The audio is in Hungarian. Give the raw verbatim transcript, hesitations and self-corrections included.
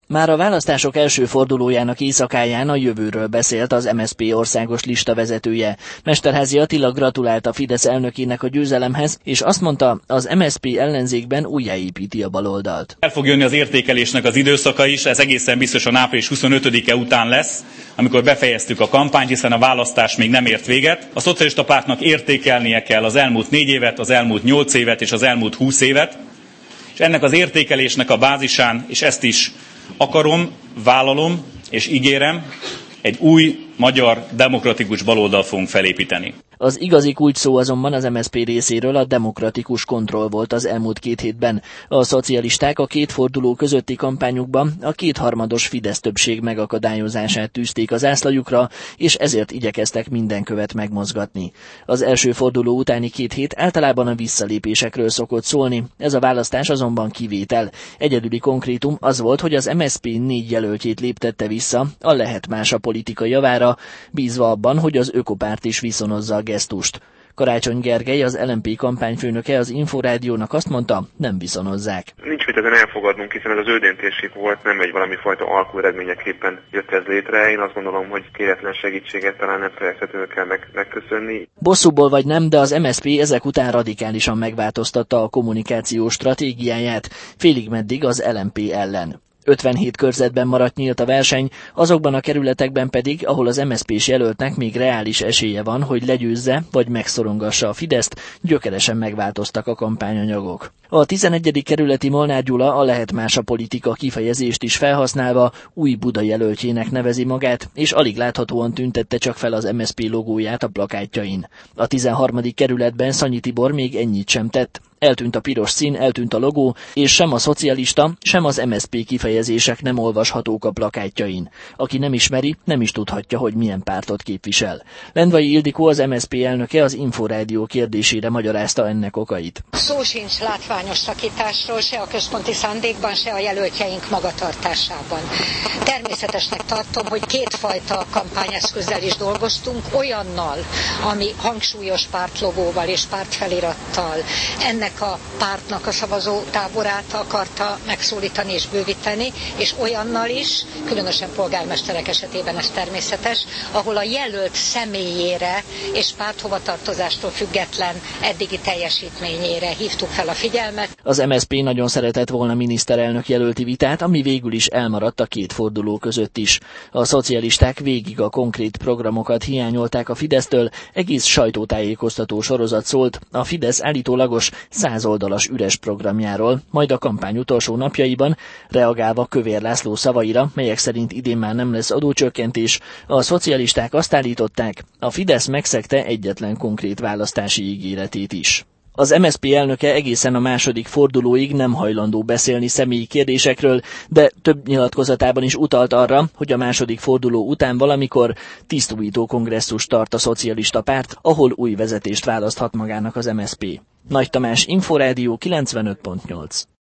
Már a választások első fordulójának éjszakáján a jövőről beszélt az em es zé pé országos lista vezetője. Mesterházy Attila gratulált a Fidesz elnökének a győzelemhez, és azt mondta, az em es zé pé ellenzékben újjáépíti a baloldalt. El fog jönni az értékelésnek az időszaka is, ez egészen biztosan április huszonötödike után lesz, amikor befejeztük a kampányt, hiszen a választás még nem ért véget. A Szocialista Pártnak értékelnie kell az elmúlt négy évet, az elmúlt nyolc évet és az elmúlt húsz évet, és ennek az értékelésnek a bázisán, és ezt is akarom, vállalom és ígérem, egy új magyar demokratikus baloldalt fogunk felépíteni. Az igazi kulcsszó azonban az em es zé pé részéről a demokratikus kontroll volt az elmúlt két hétben. A szocialisták a két forduló közötti kampányukban a kétharmados Fidesz többség megakadályozását tűzték az zászlajukra, és ezért igyekeztek minden követ megmozgatni. Az első forduló utáni két hét általában a visszalépésekről szokott szólni, ez a választás azonban kivétel. Egyedüli konkrétum az volt, hogy az em es zé pé négy jelöltjét léptette vissza, a Lehet Más a politika javára, bízva abban, hogy az Ökopárt is viszonozza a gesztust. Karácsony Gergely, az el em pé kampányfőnöke az Inforádiónak azt mondta, nem viszonozzák. Nincs mit ezen elfogadnunk, hiszen ez az ő döntésük volt, nem egy valami fajta alkueredményeképpen jött ez létre. Én azt gondolom, hogy kéretlen segítséget talán nem felejthetően kell meg, megköszönni. Bosszúból vagy nem, de az em es zé pé ezek után radikálisan megváltoztatta a kommunikációs stratégiáját, félig meddig az el em pé ellen. ötvenhét körzetben maradt nyílt a verseny, azokban a kerületekben pedig, ahol az em es zé pés jelöltnek még reális esélye van, hogy legyőzze vagy megszorongassa a Fideszt, gyökeresen megváltoztak a kampányanyagok. A tizenegyedik kerületi Molnár Gyula a Lehet Más a politika kifejezést is felhasználva új Buda jelöltjének nevezi magát, és alig láthatóan tüntette csak fel az em es zé pé logóját a plakátjain. A tizenharmadik kerületben Szanyi Tibor még ennyit sem tett. Eltűnt a piros szín, eltűnt a logó, és sem a szocialista, sem az em es zé pé kifejezések nem olvashatók a plakátjain. Aki nem ismeri, nem is tudhatja, hogy milyen pártot képvisel. Lendvai Ildikó, az em es zé pé elnöke az Inforádió kérdésére magyarázta ennek okait. Szó sincs látványos szakításról, se a központi szándékban, se a jelöltjeink magatartásában. Természetesnek tartom, hogy kétfajta kampányeszközzel is dolgoztunk, olyannal, ami hangsúlyos pártlogóval és pártfelirattal ennek a pártnak a szavazó táborát akarta megszólítani és bővíteni, és olyannal is, különösen polgármesterek esetében ez természetes, ahol a jelölt személyére és párthovatartozástól független eddigi teljesítményére hívtuk fel a figyelmet. Az em es zé pé nagyon szeretett volna miniszterelnök jelölti vitát, ami végül is elmaradt a két forduló között is. A szocialisták végig a konkrét programokat hiányolták a Fidesztől, egész sajtótájékoztató sorozat szólt a Fidesz állítólagos száz oldalas üres programjáról, majd a kampány utolsó napjaiban, reagálva Kövér László szavaira, melyek szerint idén már nem lesz adócsökkentés, a szocialisták azt állították, a Fidesz megszegte egyetlen konkrét választási ígéretét is. Az em es zé pé elnöke egészen a második fordulóig nem hajlandó beszélni személyi kérdésekről, de több nyilatkozatában is utalt arra, hogy a második forduló után valamikor tisztújító kongresszust tart a szocialista párt, ahol új vezetést választhat magának az em es zé pé. Nagy Tamás, Inforádió kilencvenöt pont nyolc.